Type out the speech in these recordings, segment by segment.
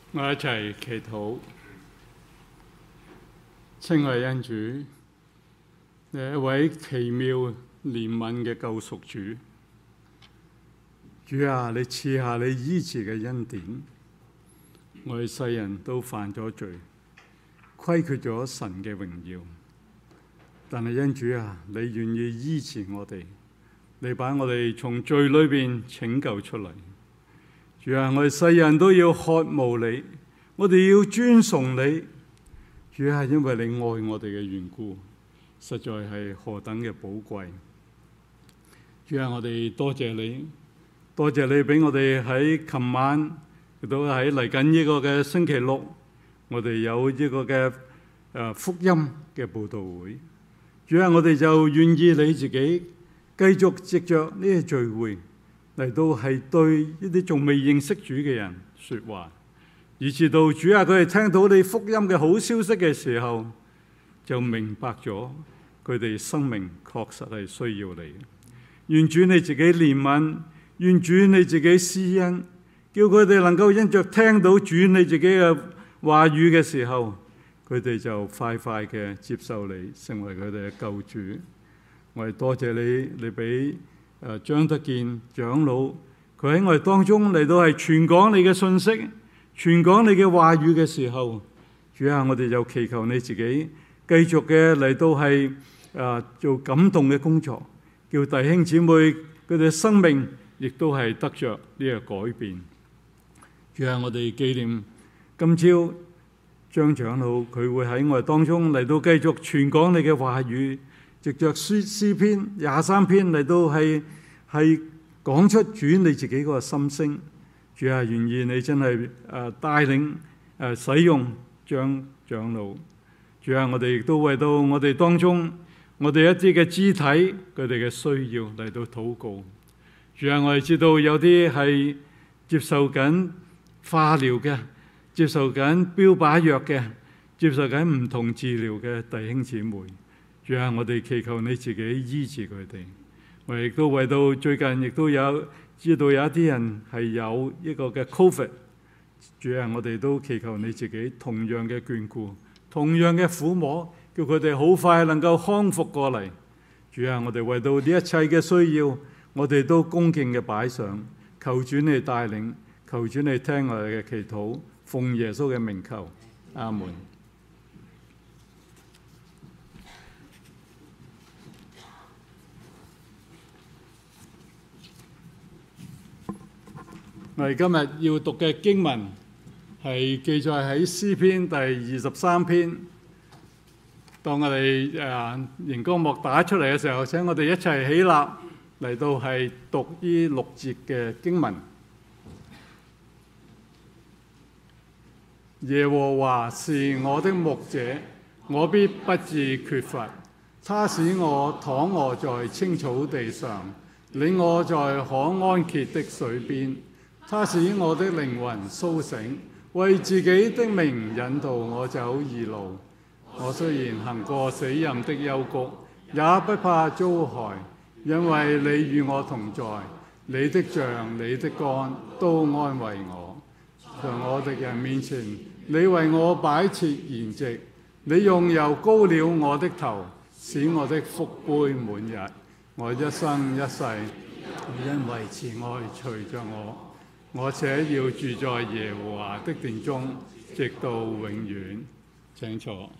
我一齊祈禱。親愛恩主，你係一位奇妙憐憫嘅救贖主。主啊，你賜下你醫治嘅恩典。我哋世人都犯咗罪，虧缺咗神嘅榮耀。但係恩主啊，你願意醫治我哋，你把我哋從罪裏邊拯救出嚟。主啊，我哋世人都要渴慕你，我哋要尊崇你。主啊，因為你愛我哋嘅緣故，實在係何等嘅寶貴。主啊，我哋多謝你，多謝你俾我哋喺琴晚亦都喺嚟緊呢個嘅星期六，我哋有呢個嘅福音嘅佈道會。主啊，我哋就願意你自己繼續藉着呢個聚會嚟到係對呢啲仲未認識主嘅人說話，以至到主啊，佢哋聽到你福音嘅好消息嘅時候，就明白咗佢哋生命確實係需要你。願主你自己憐憫，願主你自己施恩，叫佢哋能夠因着聽到主你自己嘅話語嘅時候，佢哋就快快嘅接受你，成為佢哋嘅救主。我哋多謝你，你俾張德建長老，佢喺我哋當中嚟到係傳講你嘅信息，傳講你嘅話語嘅時候，主啊，我哋就祈求你自己繼續嘅嚟到係做感動嘅工作，叫弟兄姊妹佢哋嘅生命亦都係得着呢個改變。主啊，我哋紀念今朝張長老，佢會喺我哋當中嚟到繼續傳講你嘅話語，藉着詩篇23篇嚟到係講出主你自己嗰個心聲。主啊，願意你真係帶領使用張長老。主啊，我哋亦都為到我哋當中我哋一啲嘅肢體佢哋嘅需要嚟到禱告。主啊，我哋知道有啲係接受緊化療嘅，接受緊標靶藥嘅，接受緊唔同治療嘅弟兄姊妹。主啊，我哋祈求你自己醫治佢哋。我哋亦都為到最近亦都有知道有一啲人係有一個嘅 COVID。主啊，我哋都祈求你自己同樣嘅眷顧，同樣嘅撫摸，叫佢哋好快能夠康復過嚟。主啊，我哋為到呢一切嘅需要，我哋都恭敬嘅擺上，求主你帶領，求主你聽我哋嘅祈禱，奉耶穌嘅名求，阿門。我哋今日要讀嘅經文係記載喺詩篇第23篇。當我哋熒光幕打出嚟嘅時候，請我哋一齊起立嚟到係讀呢6節嘅經文。耶和華是我的牧者，我必不致缺乏。他使我躺臥在青草地上，領我在可安歇的水邊。他使我的靈魂甦醒，為自己的名引導我走義路。我雖然行過死蔭的幽谷，也不怕遭害，因為你與我同在。你的杖、你的竿都安慰我。在我敵人面前，你為我擺設筵席。你用油膏了我的頭，使我的福杯滿溢。我一生一世，因為慈愛隨着我。我且要住在耶和華的殿中，直到永遠。請坐。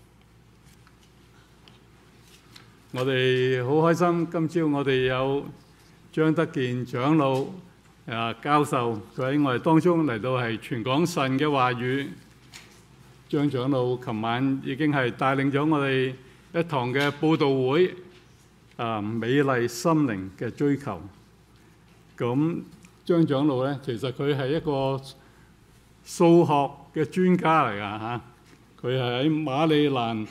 我哋好開心，今朝我哋有張德建長老教授，佢喺我哋當中嚟到係傳講神嘅話語。張長老琴晚已經係帶領咗我哋一堂嘅佈道會，美麗心靈嘅追求。咁張長老咧，其實佢係一個數學嘅專家嚟㗎嚇。佢係喺馬里蘭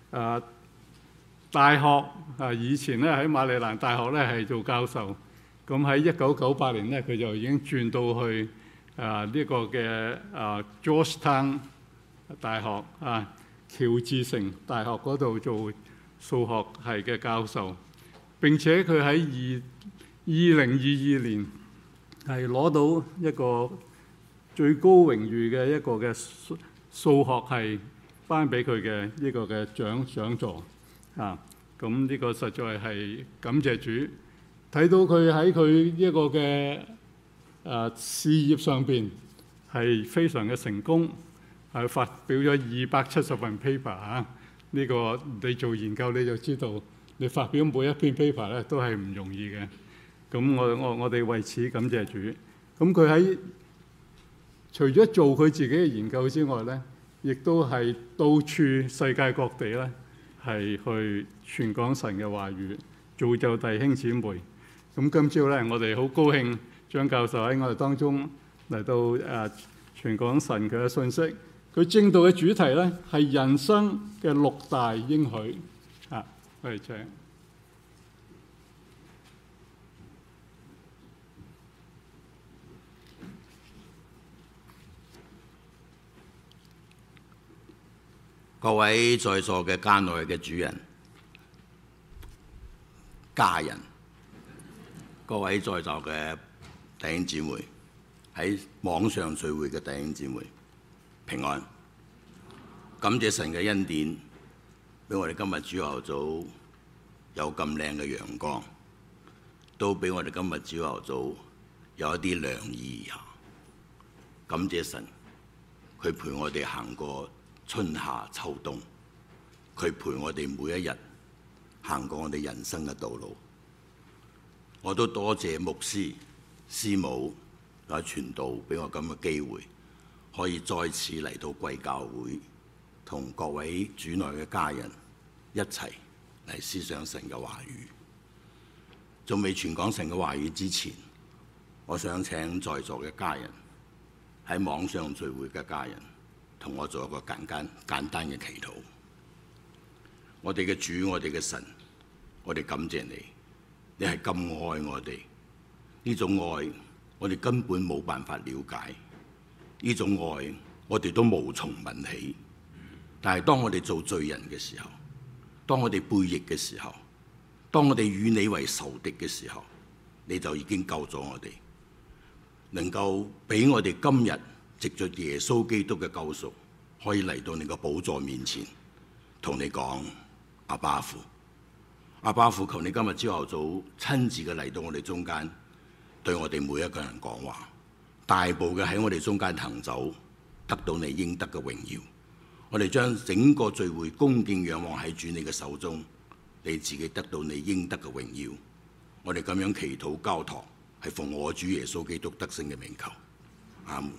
大學以前咧喺馬里蘭大學咧係做教授。咁喺1998年咧，佢就已經轉到去呢個嘅Georgetown 大學喬治城大學嗰度做數學系嘅教授。並且佢喺2022年係攞到一個最高榮譽嘅一個嘅數學系頒俾佢嘅呢個嘅獎座啊！咁呢個實在係感謝主，睇到佢喺佢呢個嘅事業上邊係非常嘅成功，係發表咗270份 paper 啊！呢個你做研究你就知道，你發表每一篇 paper 咧都係唔容易嘅。咁我哋為此感謝主。咁佢喺除咗做佢自己嘅研究之外咧，亦都係到處世界各地咧係去傳講神嘅話語，造就弟兄姊妹。咁今朝咧，我哋好高興張教授喺我哋當中嚟到傳講神佢嘅信息。佢正道嘅主題咧係人生嘅6大應許啊！我哋請。 各位在座嘅家內嘅主人、家人，各位在座嘅弟兄姊妹，喺網上聚會嘅弟兄姊妹，平安！感謝神嘅恩典，俾我哋今日朝頭早有咁靚嘅陽光，都俾我哋今日朝頭早有一啲涼意。感謝神，佢陪我哋行過春夏秋冬，佢陪我哋每一日行過我哋人生嘅道路。我都多謝牧師、師母同埋傳道俾我咁嘅機會，可以再次嚟到貴教會，同各位主內嘅家人一齊嚟思想神嘅話語。仲未傳講神嘅話語之前，我想請在座嘅家人，喺網上聚會嘅家人，同我做一個簡單嘅祈禱。我哋嘅主，我哋嘅神，我哋感謝你，你係咁愛我哋。呢種愛我哋根本冇辦法了解，呢種愛我哋都無從問起。但係當我哋做罪人嘅時候，當我哋背逆嘅時候，當我哋與你為仇敵嘅時候，你就已經救咗我哋，能夠俾我哋今日藉着耶穌基督嘅救贖，可以嚟到你個寶座面前，同你講阿爸父，阿爸父，求你今日朝頭早親自嘅嚟到我哋中間，對我哋每一個人講話，大步嘅喺我哋中間行走，得到你應得嘅榮耀。我哋將整個聚會恭敬仰望喺主你嘅手中，你自己得到你應得嘅榮耀。我哋咁樣祈禱交託，係奉我主耶穌基督得勝嘅名求，阿門。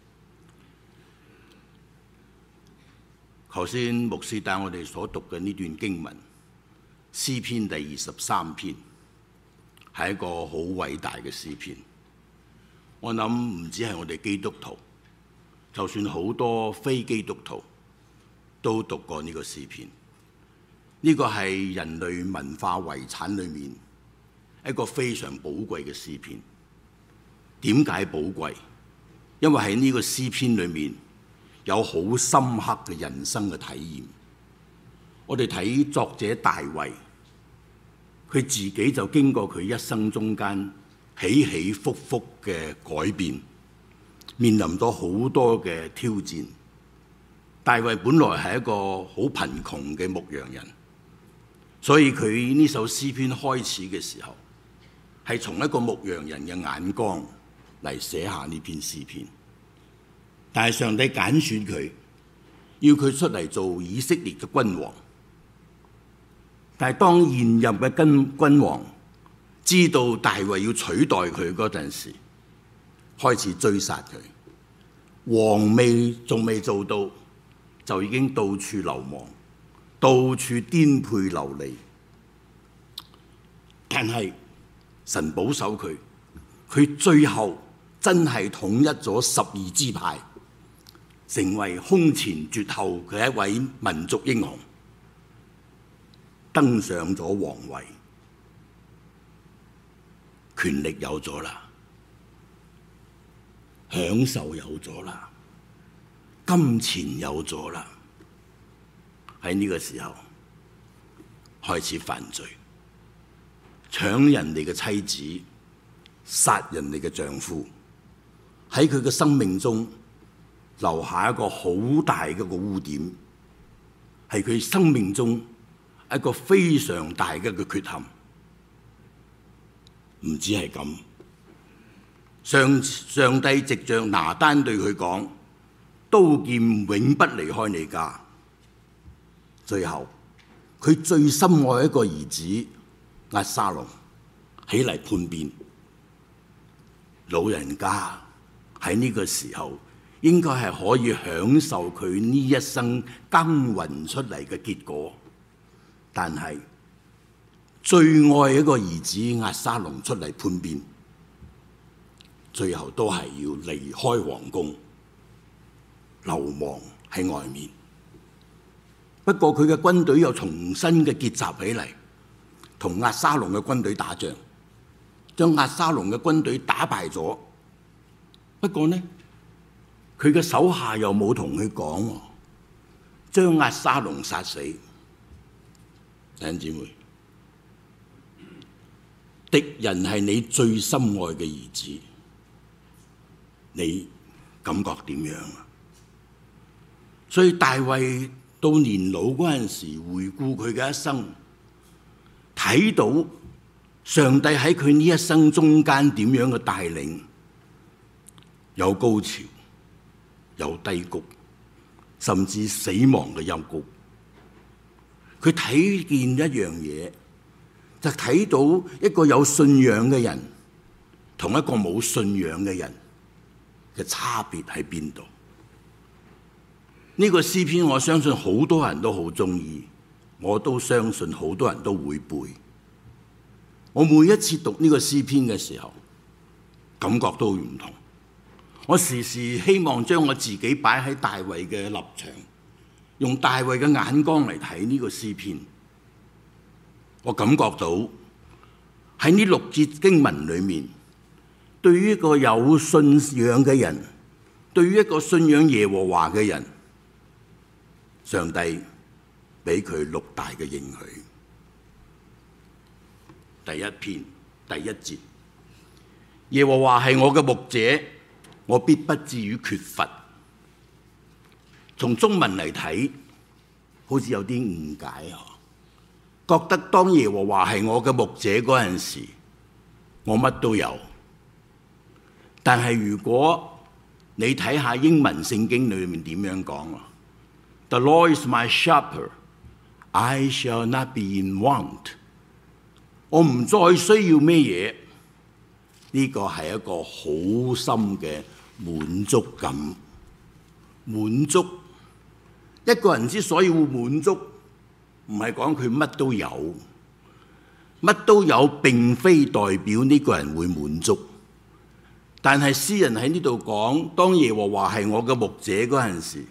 頭先牧師帶我哋所讀嘅呢段經文，詩篇第23篇，係一個好偉大嘅詩篇。我諗唔止係我哋基督徒，就算好多非基督徒都讀過呢個詩篇。呢個係人類文化遺產裏面一個非常寶貴嘅詩篇。點解寶貴？因為喺呢個詩篇裏面有好深刻嘅人生嘅體驗。我哋睇作者大衛，佢自己就經過佢一生中間起起伏伏嘅改變，面臨到好多嘅挑戰。大衛本來係一個好貧窮嘅牧羊人，所以佢呢首詩篇開始嘅時候，係從一個牧羊人嘅眼光嚟寫下呢篇詩篇。但係上帝揀選佢，要佢出嚟做以色列嘅君王。但係當現任嘅君王知道大衛要取代佢嗰陣時，開始追殺佢。王仲未做到，就已經到處流亡，到處顛沛流離。但係神保守佢，佢最後真係統一咗12支派，成為空前絕後嘅一位民族英雄，登上咗皇位，權力有咗啦，享受有咗啦，金錢有咗啦。喺呢個時候開始犯罪，搶人哋嘅妻子，殺人哋嘅丈夫， 喺佢嘅生命中留下一個好大嘅一個污點，係佢生命中一個非常大嘅一個缺陷。唔止係咁，上帝藉着拿單對佢講：刀劍永不離開你家。最後，佢最深愛一個兒子押沙龍起嚟叛變。老人家喺呢個時候應該係可以享受佢呢一生耕耘出嚟嘅結果，但係最愛一個兒子押沙龍出嚟叛變，最後都係要離開皇宮，流亡喺外面。不過佢嘅軍隊又重新嘅結集起嚟，同押沙龍嘅軍隊打仗，將押沙龍嘅軍隊打敗咗。不過呢，佢嘅手下又冇同佢講，將押沙龍殺死。弟兄姊妹，敵人係你最深愛嘅兒子，你感覺點樣啊？所以大衛到年老嗰陣時，回顧佢嘅一生，睇到上帝喺佢呢一生中間點樣嘅帶領，有高潮，有低谷，甚至死亡嘅幽谷。佢睇見一樣嘢，就睇到一個有信仰嘅人同一個冇信仰嘅人嘅差別喺邊度。呢個詩篇我相信好多人都好鍾意，我都相信好多人都會背。我每一次讀呢個詩篇嘅時候，感覺都唔同。我時時希望將我自己擺喺大衛嘅立場，用大衛嘅眼光嚟睇呢個詩篇。我感覺到喺呢6節經文裏面，對於一個有信仰嘅人，對於一個信仰耶和華嘅人，上帝俾佢6大嘅應許。第一篇第1節，耶和華係我嘅牧者，我必不至於缺乏。從中文嚟睇，好似有啲誤解啊，覺得當耶和華係我嘅牧者嗰陣時，我乜都有。但係如果你睇下英文聖經裏面點樣講啊？ The Lord is my shepherd, I shall not be in want。我唔再需要咩嘢，呢個係一個好深嘅滿足感。滿足，一個人之所以會滿足，唔係講佢乜都有，乜都有並非代表呢個人會滿足。但係詩人喺呢度講，當耶和華係我嘅牧者嗰陣時，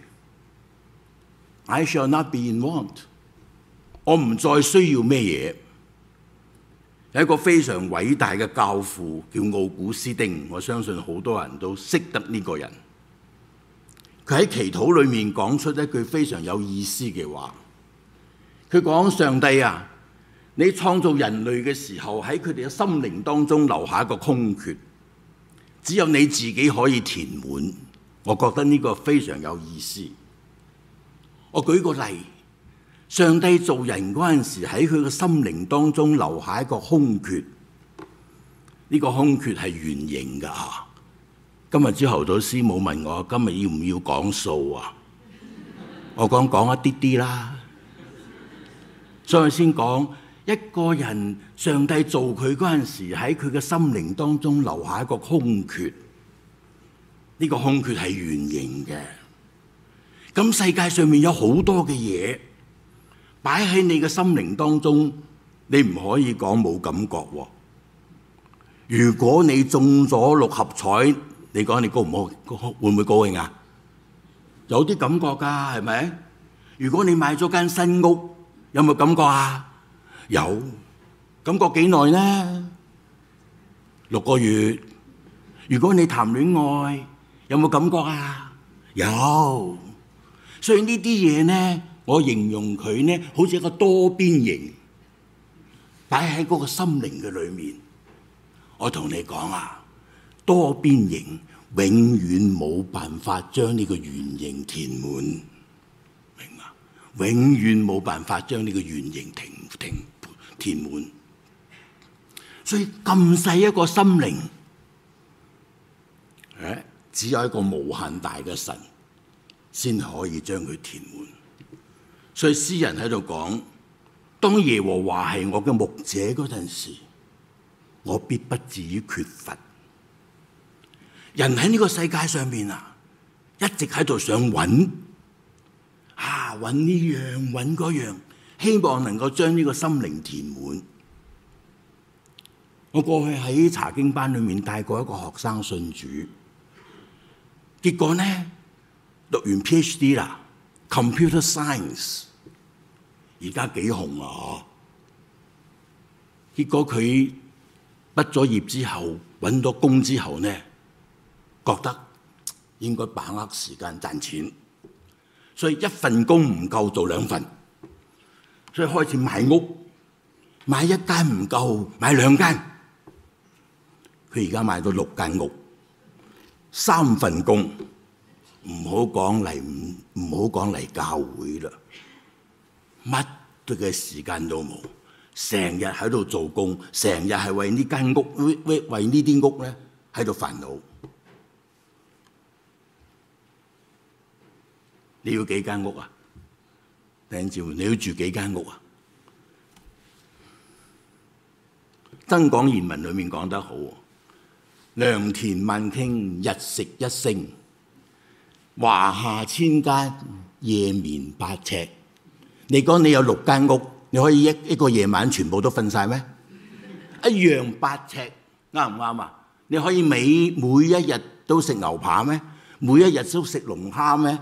I shall not be in want。 我唔再需要咩嘢。有一個非常偉大嘅教父叫奧古斯丁，我相信好多人都識得呢個人。佢喺祈禱裏面講出一句非常有意思嘅話。佢講：上帝啊，你創造人類嘅時候，喺佢哋嘅心靈當中留下一個空缺，只有你自己可以填滿。我覺得呢個非常有意思。我舉個例。上帝造人嗰陣時，喺佢嘅心靈當中留下一個空缺，呢個空缺係圓形㗎。今日朝頭早師母問我今日要唔要講數啊？我講一啲啲啦。所以先講一個人，上帝造佢嗰陣時，喺佢嘅心靈當中留下一個空缺，呢個空缺係圓形嘅。咁世界上面有好多嘅嘢擺喺你嘅心靈當中，你唔可以講冇感覺喎。如果你中咗6合彩，你講你高唔高？會唔會高興啊？有啲感覺㗎，係咪？如果你買咗間新屋，有冇感覺啊？有。感覺幾耐呢？6個月。如果你談戀愛，有冇感覺啊？有。所以呢啲嘢呢，我形容佢呢，好似一個多邊形，擺喺嗰個心靈嘅裏面。我同你講啊，多邊形永遠冇辦法將呢個圓形填滿，明嘛？永遠冇辦法將呢個圓形填滿。所以咁細一個心靈，只有一個無限大嘅神先可以將佢填滿。所以詩人喺度講：當耶和華係我嘅牧者嗰陣時，我必不至於缺乏。人喺呢個世界上面一直喺度想揾呢樣揾嗰樣，希望能夠將呢個心靈填滿。我過去喺查經班裏面帶過一個學生信主，結果呢讀完 PhD 啦 ，Computer Science， 而家幾紅啊！結果佢畢咗業之後，揾到工之後呢，覺得應該把握時間賺錢，所以一份工唔夠做兩份，所以開始買屋，買一間唔夠，買兩間。佢而家買到6間屋，3份工，唔好講嚟教會啦，乜嘅時間都冇，成日喺度做工，成日係為呢間屋為呢啲屋咧喺度煩惱。你要幾間屋啊？弟兄姊妹，你要住幾間屋啊？增廣賢文裏面講得好，良田萬頃，日食一升，華夏千間，夜眠8尺。你講你有6間屋，你可以一個夜晚全部都瞓晒咩？一樣8尺，啱唔啱啊？你可以每一日都食牛扒咩？每一日都食龍蝦咩？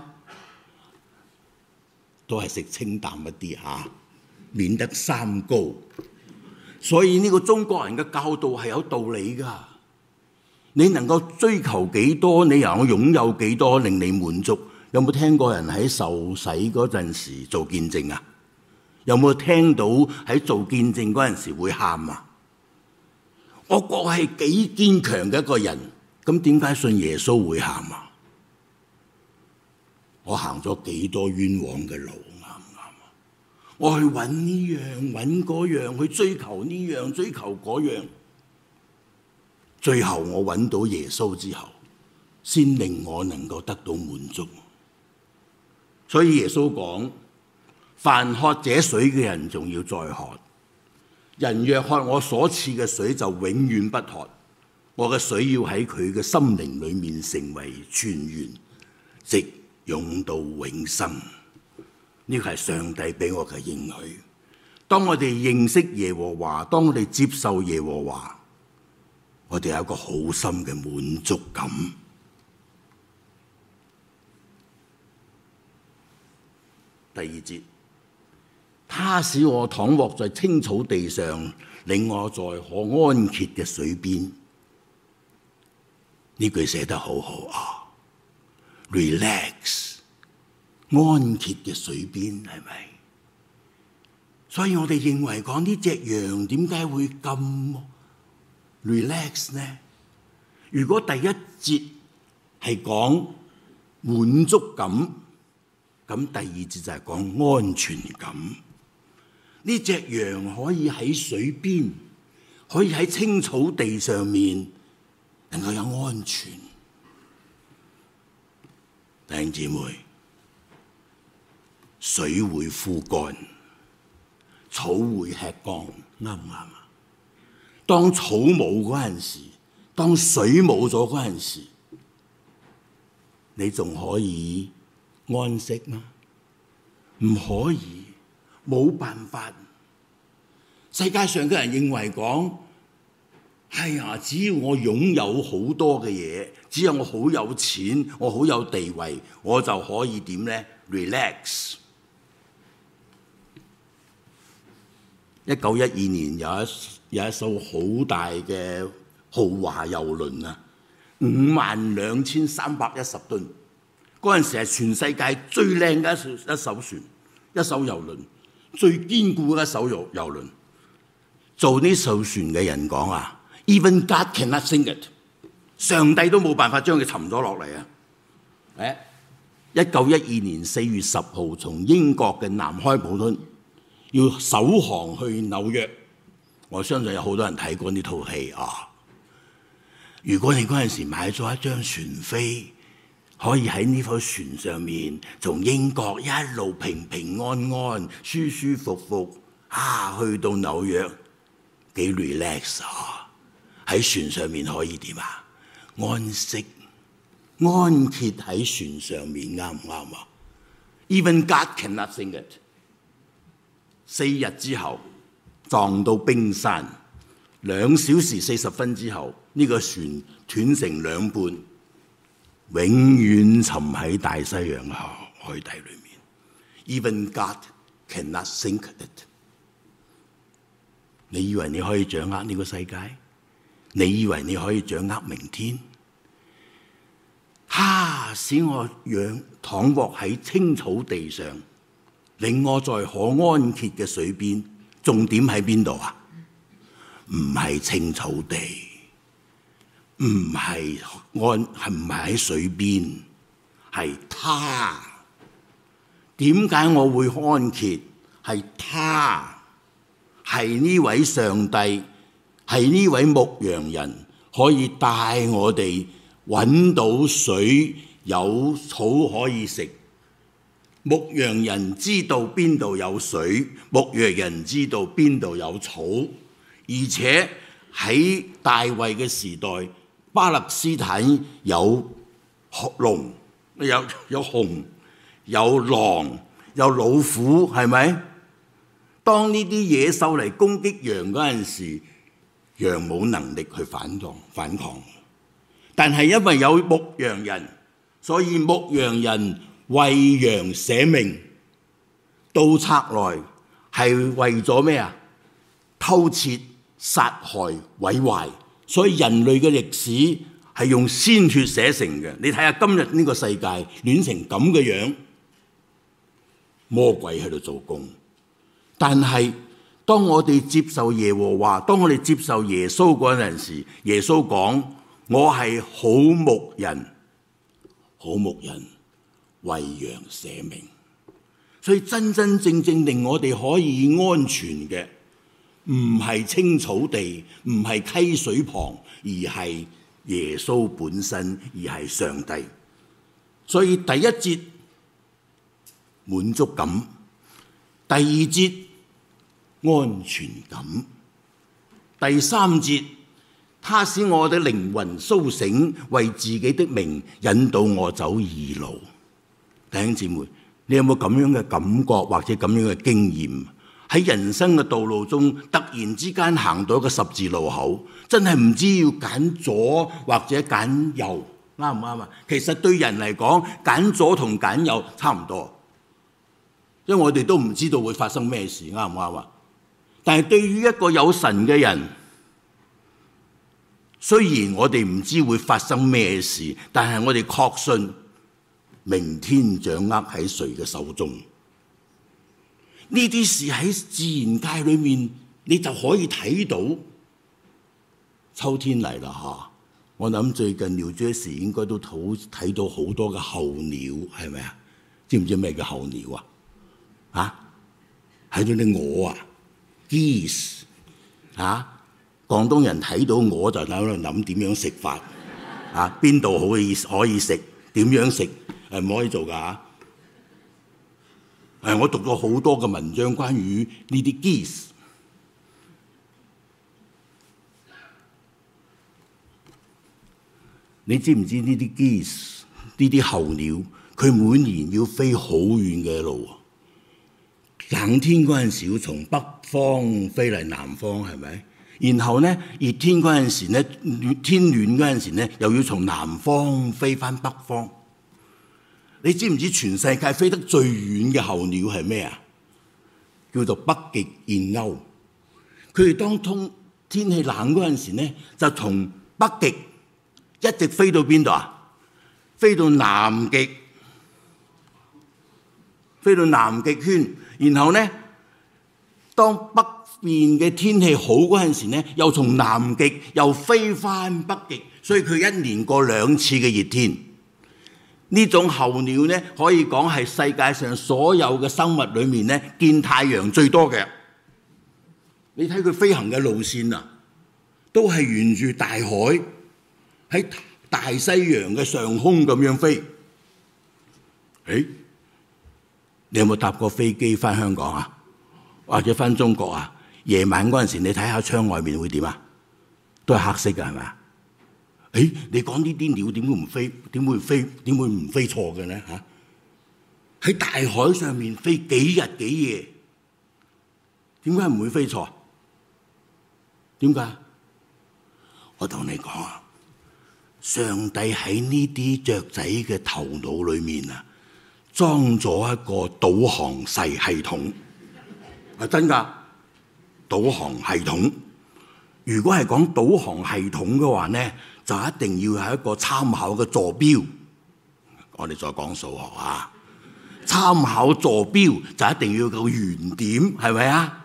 都係食清淡一啲免得三高。所以呢個中國人嘅教導係有道理㗎。你能夠追求幾多，你能夠擁有幾多，令你滿足。有冇聽過人喺受洗嗰陣時做見證啊？有冇聽到喺做見證嗰陣時會喊啊？我個係幾堅強嘅一個人，咁點解信耶穌會喊啊？我行咗幾多冤枉嘅路，啱唔啱啊？我去揾呢樣揾嗰樣，去追求呢樣追求嗰樣，最後我揾到耶穌之後，先令我能夠得到滿足。所以耶穌講：凡喝這水嘅人，仲要再喝；人若喝我所賜嘅水，就永遠不渴。我嘅水要喺佢嘅心靈裏面成為泉源，直湧到永生。呢個係上帝俾我嘅應許。當我哋認識耶和華，當我哋接受耶和華，我哋有一個好深嘅滿足感。第2節，他使我躺臥在青草地上，領我在可安歇嘅水邊。呢句寫得好好啊 ！Relax， 安歇嘅水邊係咪？所以我哋認為講呢隻羊點解會咁 relax 呢？如果第1節係講滿足感，咁第2節就係講安全感。呢隻羊可以喺水邊，可以喺青草地上面，能夠有安全。弟兄姊妹，水會枯乾，草會吃光，啱唔啱啊？當草冇嗰陣時，當水冇咗嗰陣時，你仲可以安息嗎？唔可以，冇辦法。世界上嘅人認為講，只要我擁有好多嘅嘢，只要我好有錢，我好有地位，我就可以點呢？ relax。1912年有一艘好大嘅豪華郵輪52310噸。嗰陣時係全世界最靚嘅一艘船，一艘郵輪，最堅固嘅一艘郵輪。做呢艘船嘅人講Even God cannot sink it， 上帝都冇辦法將佢沉咗落嚟啊！1912年4月10號，從英國嘅南開普敦要首航去紐約，我相信有好多人睇過呢套戲啊！如果你嗰陣時買咗一張船飛，可以喺呢艘船上面，從英國一路平平安安、舒舒服服去到紐約，幾 relax 啊！喺船上面可以點啊？安息、安歇喺船上面，啱唔啱啊 ？Even God cannot sing it。4日之後撞到冰山，2小時40分之後，呢個船斷成兩半，永遠沉喺大西洋海底裏面。Even God cannot sink it。你以為你可以掌握呢個世界？你以為你可以掌握明天？使我躺臥喺青草地上，令我在可安歇嘅水邊。重點喺邊度啊？唔係青草地，唔係喺水邊，係他。點解我會安歇？係他，係呢位上帝，係呢位牧羊人，可以帶我哋揾到水，有草可以食。牧羊人知道邊度有水，牧羊人知道邊度有草，而且喺大衛嘅時代，巴勒斯坦有龍、有熊、有狼、有老虎，係咪？當呢啲野獸嚟攻擊羊嗰陣時，羊冇能力去反抗。但係因為有牧羊人，所以牧羊人為羊捨命。盜賊來係為咗咩啊？偷竊、殺害、毀壞。所以人類嘅歷史係用鮮血寫成嘅。你睇下今日呢個世界亂成咁嘅樣，魔鬼喺度做工。但係當我哋接受耶和華，當我哋接受耶穌嗰陣時，耶穌講：我係好牧人，好牧人為羊捨命。所以真真正正令我哋可以安全嘅，唔係青草地，唔係溪水旁，而係耶穌本身，而係上帝。所以第一節滿足感，第二節安全感，第三節他使我的靈魂甦醒，為自己的名引導我走義路。弟兄姊妹，你有冇咁樣嘅感覺或者咁樣嘅經驗？喺人生嘅道路中，突然之間行到一個十字路口，真係唔知要揀左或者揀右，啱唔啱啊？其實對人嚟講，揀左同揀右差唔多，因為我哋都唔知道會發生咩事，啱唔啱啊？但係對於一個有神嘅人，雖然我哋唔知會發生咩事，但係我哋確信明天掌握喺誰嘅手中。呢啲事喺自然界裏面，你就可以睇到。秋天嚟啦嚇，我諗最近New Jersey應該都睇到好多嘅候鳥，係咪啊？知唔知咩叫候鳥啊？睇到啲鵝啊 ，geese 啊！廣東人睇到鵝就喺度諗點樣食法啊？邊度可以食？點樣食？唔可以做㗎嚇。我讀咗好多嘅文章關於呢啲 geese。你知唔知呢啲 geese 呢啲候鳥，佢每年要飛好遠嘅路啊！冷天嗰陣時要從北方飛嚟南方，係咪？然後咧熱天嗰陣時咧，天暖嗰陣時咧，又要從南方飛返北方。你知唔知全世界飛得最遠嘅候鳥係咩啊？叫做北極燕鷗。佢哋當天氣冷嗰陣時咧，就從北極一直飛到邊度啊？飛到南極，飛到南極圈。然後咧，當北邊嘅天氣好嗰陣時咧，又從南極又飛返北極， 所以佢一年過2次嘅熱天。呢種候鳥呢，可以講係世界上所有嘅生物裏面呢，見太陽最多嘅。你睇佢飛行嘅路線啊，都係沿住大海喺大西洋嘅上空咁樣飛。你有冇搭過飛機返香港啊？或者返中國啊？夜晚嗰陣時，你睇下窗外面會點啊？都係黑色嘅，係咪啊？你講呢啲鳥點會唔飛？點會唔飛錯嘅呢？喺大海上面飛幾日幾夜，點解唔會飛錯？點解？我同你講啊，上帝喺呢啲雀仔嘅頭腦裏面啊，裝咗一個導航系統，係真㗎。導航系統，如果係講導航系統嘅話呢，就一定要係一個參考嘅坐標。我哋再講數學啊，參考坐標就一定要有個原點，係咪啊？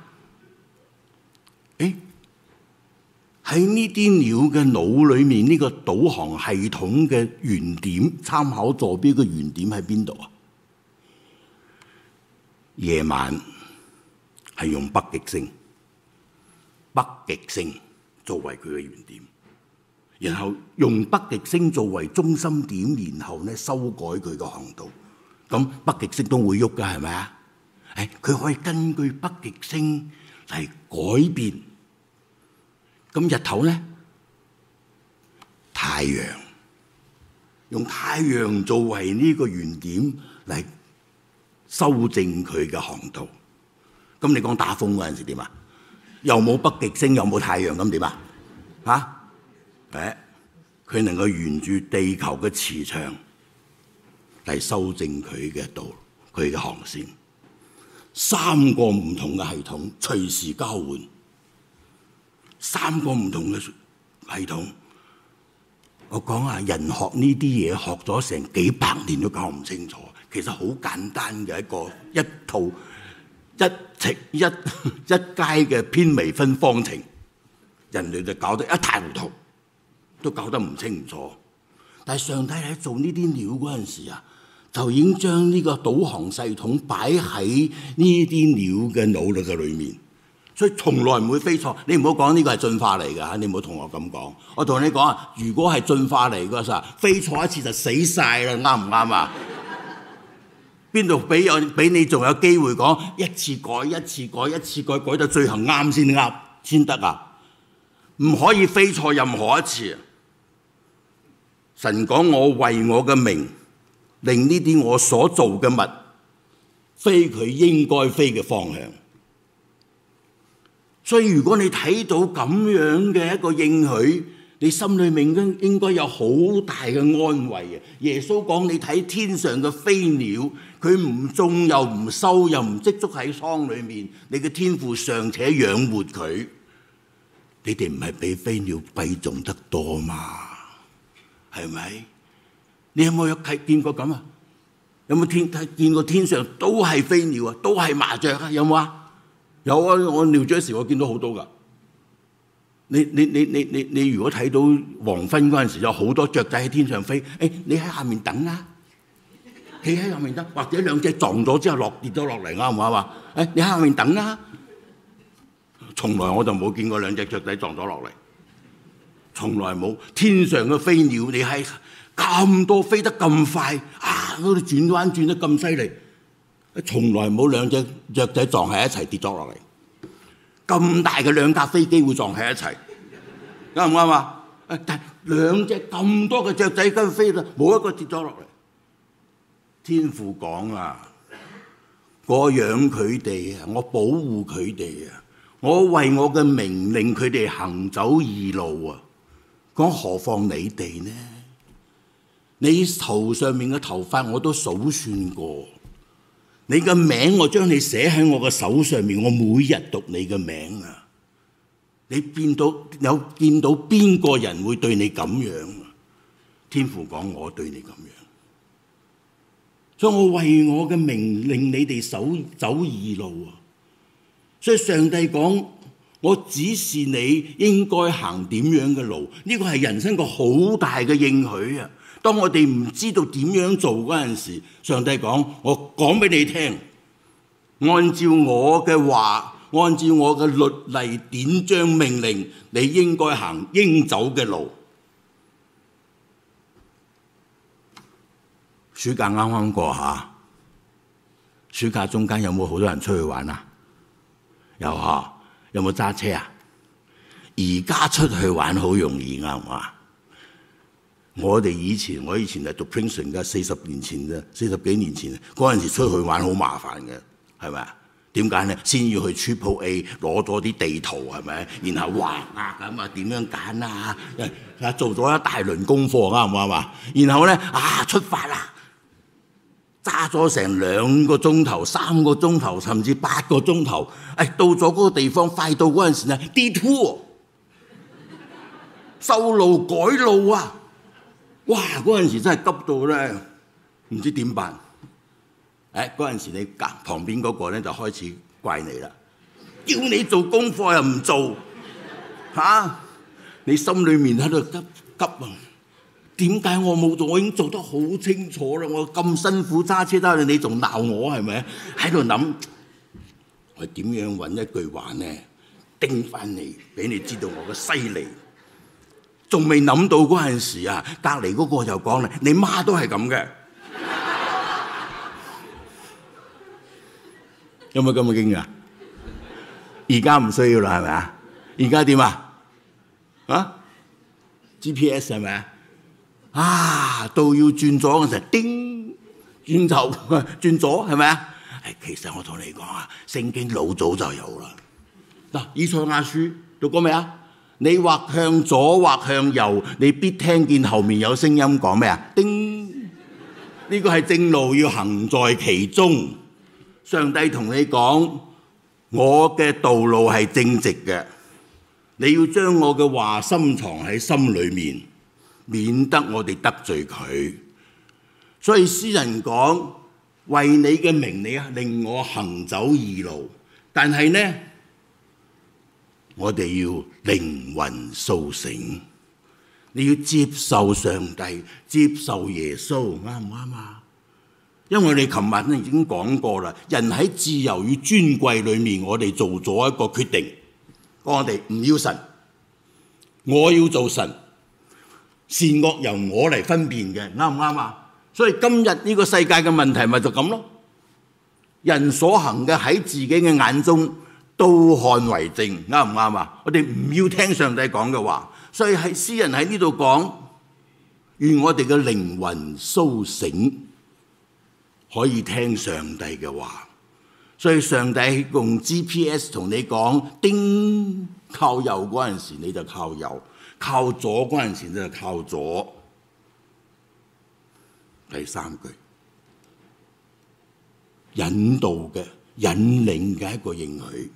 喺呢啲鳥嘅腦裏面，呢個導航系統嘅原點，參考坐標嘅原點喺邊度啊？夜晚係用北極星。北極星作為佢嘅原點，然後用北極星作為中心點，然後呢修改佢嘅航道。咁北極星都會喐㗎，係咪啊？佢可以根據北極星嚟改變。咁日頭呢，太陽用太陽作為呢個原點嚟修正佢嘅航道。咁你講打風嗰陣時點啊？又冇北極星，又冇太陽，咁點啊？佢能夠沿住地球嘅磁場嚟修正佢嘅道路，佢嘅航線。3個唔同嘅系統隨時交換，3個唔同嘅系統。我講啊，人學呢啲嘢學咗成幾百年都搞唔清楚，其實好簡單嘅一套一階嘅偏微分方程，人類就搞得一塌糊塗，都搞得唔清唔楚。但係上帝喺做呢啲鳥嗰陣時啊，就已經將呢個導航系統擺喺呢啲鳥嘅腦力嘅裏面，所以從來唔會飛錯。你唔好講呢個係進化嚟㗎，你唔好同我咁講。我同你講啊，如果係進化嚟嗰陣，飛錯一次就死晒啦，啱唔啱啊？邊度俾你仲有機會講一次改改到最後啱先得啊？唔可以飛錯任何一次。神講我為我嘅名，令呢啲我所做嘅物飛佢應該飛嘅方向。所以如果你睇到咁樣嘅一個應許，你心裏面應該有好大嘅安慰啊！耶穌講你睇天上嘅飛鳥，佢唔種又唔收又唔積蓄喺倉裏面，你嘅天父尚且養活佢，你哋唔係比飛鳥貴重得多嘛？係咪？你有冇見過咁啊？有冇見過天上都係飛鳥啊？都係麻雀啊？有冇啊？有啊！我尿咗時我見到好多㗎。你如果睇到黃昏嗰陣時，有好多雀仔喺天上飛，你喺下面等啊，企喺下面等，或者兩隻撞咗之後跌咗落嚟，啱唔啱啊？你喺下面等啊！從來我就冇見過兩隻雀仔撞咗落嚟，從來冇。天上嘅飛鳥，你係咁多飛得咁快啊，嗰啲轉彎轉得咁犀利，從來冇兩隻雀仔撞喺一齊跌咗落嚟。咁大嘅兩架飛機會撞喺一齊，啱唔啱啊？但兩隻咁多嘅雀仔跟飛啦，冇一個跌咗落嚟。天父講啊，我養佢哋啊，我保護佢哋啊，我為我嘅名令佢哋行走義路啊。講何況你哋呢？你頭上面嘅頭髮我都數算過。你嘅名我將你寫喺我嘅手上面，我每日讀你嘅名啊！你見到邊個人會對你咁樣啊？天父講我對你咁樣，所以我為我嘅名令你哋走義路啊！所以上帝講我指示你應該行點樣嘅路。呢個係人生個好大嘅應許啊！當我哋唔知道點樣做嗰陣時，上帝講：我講俾你聽，按照我嘅話，按照我嘅律例典章命令，你應該行應走嘅路。暑假啱啱過下，暑假中間有冇好多人出去玩啊？有啊，有冇揸車啊？而家出去玩好容易啱唔啱？我以前係讀 Princeton 嘅，40年前啫，40幾年前嗰陣時出去玩好麻煩嘅，係咪啊？點解咧？先要去 Triple A 攞咗啲地圖係咪？然後畫啊咁啊，點樣揀啊？做咗一大輪功課啱唔啱啊？然後咧出發啦！揸咗成2個鐘頭、3個鐘頭，甚至8個鐘頭。到咗嗰個地方，快到嗰陣時咧，detour 修路改路啊！哇！嗰陣時真係急到咧，唔知點辦。嗰陣時你旁邊嗰個咧就開始怪你啦，叫你做功課又唔做，你心裏面喺度急啊！點解我冇做？我已經做得好清楚啦！我咁辛苦揸車揸到你仲鬧我係咪？喺度諗我點樣揾一句話呢？叮翻你，俾你知道我嘅犀利。仲未諗到嗰陣時啊，隔離嗰個就講啦：你媽都係咁嘅。有冇咁嘅經驗啊？而家唔需要啦，係咪啊？而家點啊？GPS 係咪啊？到要轉左嘅時候，叮，轉頭轉左係咪啊？其實我同你講啊，聖經老早就有啦。嗱，以賽亞書讀過未啊？你或向左或向右，你必聽見後面有聲音講咩啊？叮，呢個係正路，要行在其中。上帝同你講，我嘅道路係正直嘅，你要將我嘅話深藏喺心裏面，免得我哋得罪佢。所以詩人講，為你嘅名，你令我行走義路。但係呢，我哋要靈魂甦醒，你要接受上帝，接受耶穌，啱唔啱啊？因為我哋琴晚已經講過啦，人喺自由與尊貴裏面，我哋做咗一個決定，我哋唔要神，我要做神，善惡由我嚟分辨嘅，啱唔啱啊？所以今日呢個世界嘅問題咪就咁咯，人所行嘅喺自己嘅眼中都看為正，啱唔啱啊？我哋唔要聽上帝講嘅話，所以係詩人喺呢度講，願我哋嘅靈魂甦醒，可以聽上帝嘅話。所以上帝用 GPS 同你講，叮，靠右嗰陣時你就靠右，靠左嗰陣時你就靠左。第3句，引導嘅、引領嘅一個應許。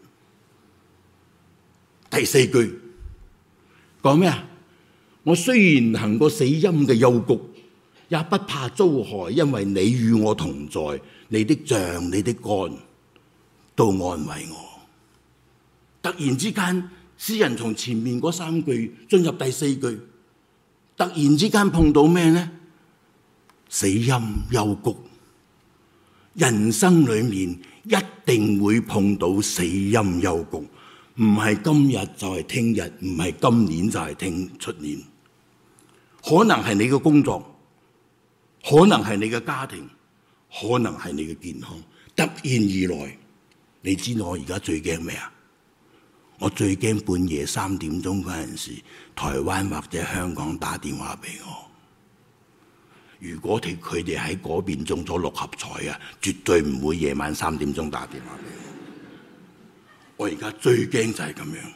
第4句講咩啊？我雖然行過死蔭嘅幽谷，也不怕遭害，因為你與我同在，你的杖、你的竿都安慰我。突然之間，詩人從前面嗰3句進入第4句，突然之間碰到咩呢？死蔭幽谷，人生裏面一定會碰到死蔭幽谷，唔係今日就係聽日，唔係今年就係出年，可能係你嘅工作，可能係你嘅家庭，可能係你嘅健康，突然而來。你知道我而家最驚咩啊？我最驚半夜3點鐘嗰陣時，台灣或者香港打電話俾我。如果佢哋喺嗰邊中咗6合彩啊，絕對唔會夜晚3點鐘打電話俾我。我而家最驚就係咁樣，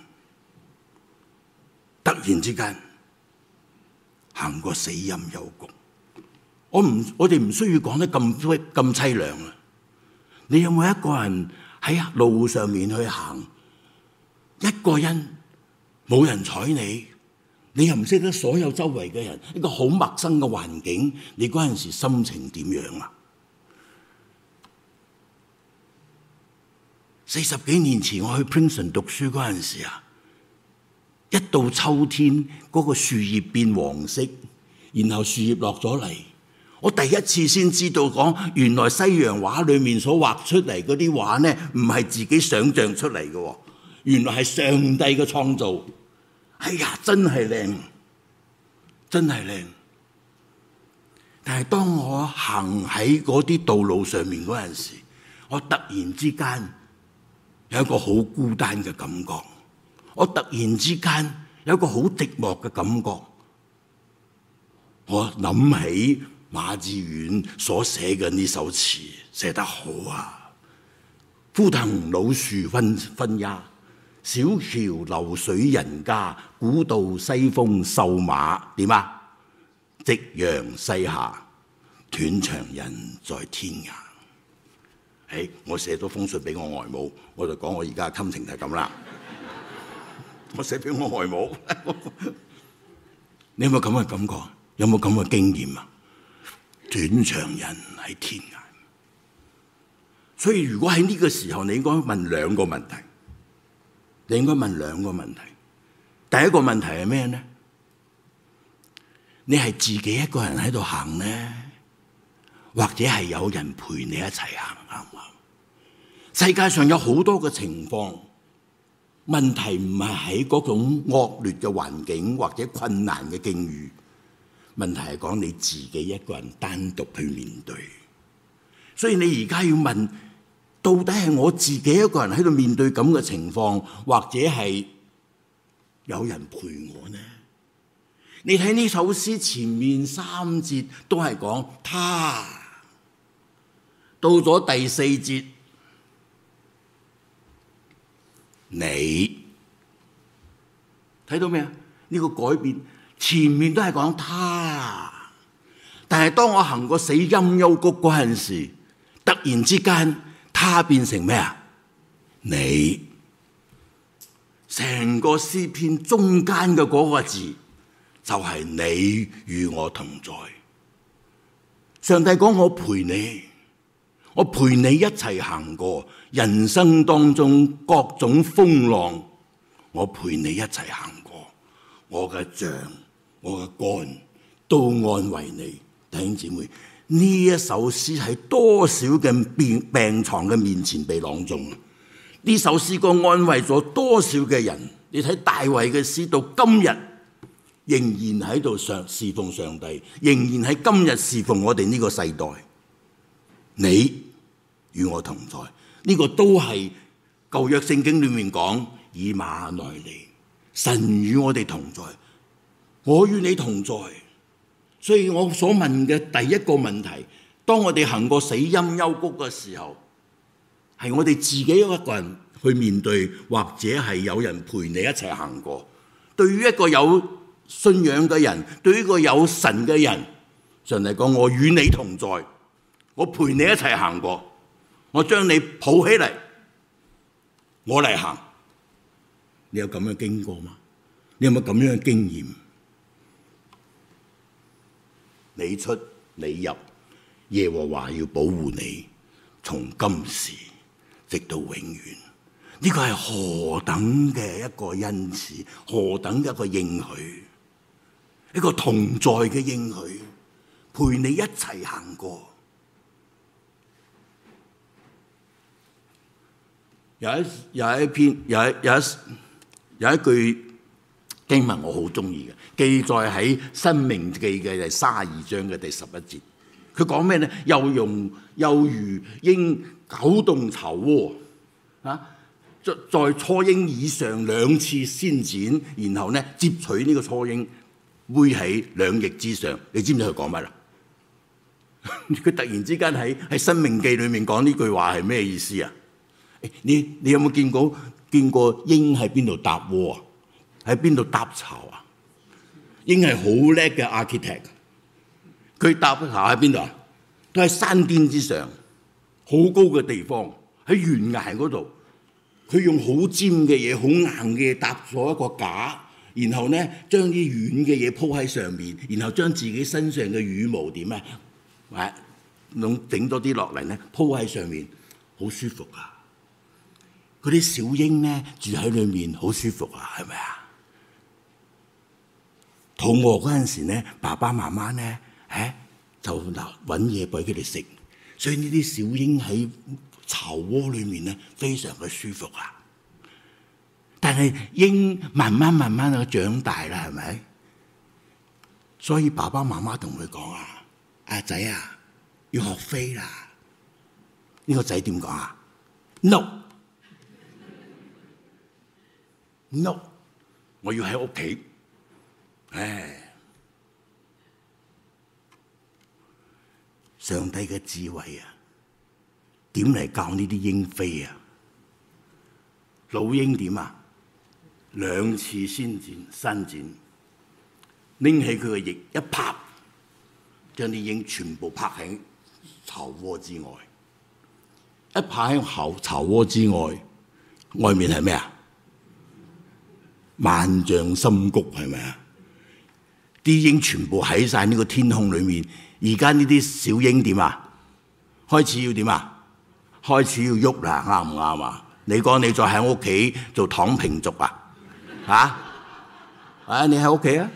突然之間行過死蔭幽谷。我哋唔需要講得咁凄涼啊！你有冇一個人喺路上面去行，一個人冇人睬你，你又唔識得所有周圍嘅人，一個好陌生嘅環境，你嗰陣時心情點樣啊？40幾年前我去 Princeton 讀書嗰陣時啊， 一到秋天嗰個樹葉變黃色，然後樹葉落咗嚟，我第一次先知道講，原來西洋畫裏面所畫出嚟嗰啲畫呢，唔係自己想像出嚟嘅喎，原來係上帝嘅創造。哎呀，真係靚，真係靚！但係當我行喺嗰啲道路上面嗰陣時，我突然之間有一個好孤單嘅感覺，我突然之間有一個好寂寞嘅感覺。我諗起馬致遠所寫嘅呢首詞，寫得好啊！枯藤老樹昏鴉，小橋流水人家，古道西風瘦馬，點啊？夕陽西下，斷腸人在天涯。我寫咗封信俾我外母，我就講我而家嘅心情係咁啦。我寫俾我外母，你有冇咁嘅感覺？有冇咁嘅經驗啊？斷腸人喺天涯。所以如果喺呢個時候，你應該問兩個問題。你應該問兩個問題。第一個問題係咩呢？你係自己一個人喺度行呢，或者係有人陪你一齊行？啱唔啱？世界上有好多嘅情況，問題唔係喺嗰種惡劣嘅環境或者困難嘅境遇。問題係講你自己一個人單獨去面對，所以你而家要問，到底係我自己一個人喺度面對咁嘅情況，或者係有人陪我呢？你睇呢首詩前面3節都係講他，到咗第4節，你睇到咩啊？呢個改變。前面都係講他，但係當我行過死陰幽谷嗰陣時，突然之間他變成咩啊？你。成個詩篇中間嘅嗰個字就係你與我同在。上帝講我陪你，我陪你一齊行過人生當中各種風浪，我陪你一齊行過。我嘅杖，我嘅竿都安慰你。弟兄姊妹，呢一首詩喺多少嘅病床嘅面前被朗誦？呢首詩歌安慰咗多少嘅人？你睇大衛嘅詩到今日仍然喺度侍奉上帝，仍然喺今日侍奉我哋呢個世代。你與我同在，呢個都係舊約聖經裏面講以馬內利，神與我哋同在，我與你同在。所以我所問嘅第一個問題，當我哋行過死陰幽谷嘅時候，係我哋自己一個人去面對，或者係有人陪你一齊行過。對於一個有信仰嘅人，對於一個有神嘅人，上帝講我與你同在，我陪你一齊行過，我將你抱起嚟，我嚟行。你有咁樣經過嗎？你有冇咁樣嘅經驗？你出你入，耶和華要保護你，從今時直到永遠。呢個係何等嘅一個恩賜，何等嘅一個應許，一個同在嘅應許，陪你一齊行過。有一句經文我好中意嘅，記載喺《申命記》嘅第32章嘅第11節。佢講咩呢？又如鷹攪動巢窩啊！在初鷹以上2次先剪，然後呢接取呢個初鷹，煨喺兩翼之上。你知唔知佢講乜啦？佢突然之間喺《申命記》裏面講呢句話係咩意思啊？你有冇見過鷹喺邊度搭窩啊？喺邊度搭巢啊？鷹係好叻嘅 architect， 佢搭巢喺邊度啊？都喺山巔之上，好高嘅地方，喺懸崖嗰度。佢用好尖嘅嘢、好硬嘅嘢搭咗一個架，然後呢將啲軟嘅嘢鋪喺上面，然後將自己身上嘅羽毛點啊，整多啲落嚟呢鋪喺上面，好舒服啊！嗰啲小鷹呢住喺裏面好舒服啊，係咪啊？ 肚餓嗰陣時咧，爸爸媽媽咧就揾嘢俾佢哋食，所以呢啲小鷹喺巢窩裏面咧非常嘅舒服啊。但係鷹慢慢就長大啦，係咪？所以爸爸媽媽同佢講啊：阿仔啊，要學飛啦！呢個仔點講啊 ？No， 我要喺屋企。上帝嘅智慧啊，點嚟教呢啲鷹飛啊？老鷹點啊？2次伸展，拎起佢嘅翼一拍，將啲鷹全部拍喺巢窩之外。一拍喺巢窩之外，外面係咩啊？萬丈深谷係咪啊？啲鷹全部喺晒呢個天空裏面。而家呢啲小鷹點啊？開始要點啊？開始要喐啦，啱唔啱啊？你講你再喺屋企做躺平族啊？你喺屋企啊？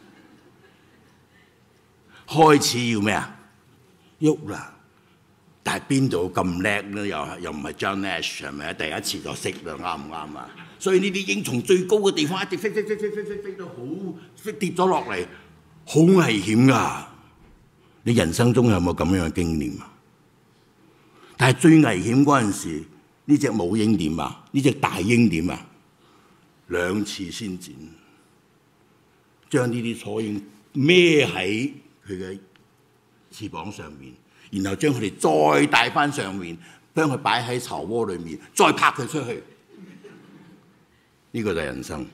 開始要咩啊？喐啦！但係邊度咁叻咧？又唔係 John Nash 係咪啊？第一次就識啦，啱唔啱啊？所以呢啲鷹從最高嘅地方一直飛到好跌咗落嚟，好危險㗎！你人生中有冇咁樣嘅經驗啊？但係最危險嗰陣時，呢隻母鷹點啊？呢隻大鷹點啊？2次伸展，將呢啲雛鷹孭喺佢嘅翅膀上面，然後將佢哋再帶翻上面，將佢擺喺巢窩裏面，再拍佢出去。呢個就係人生。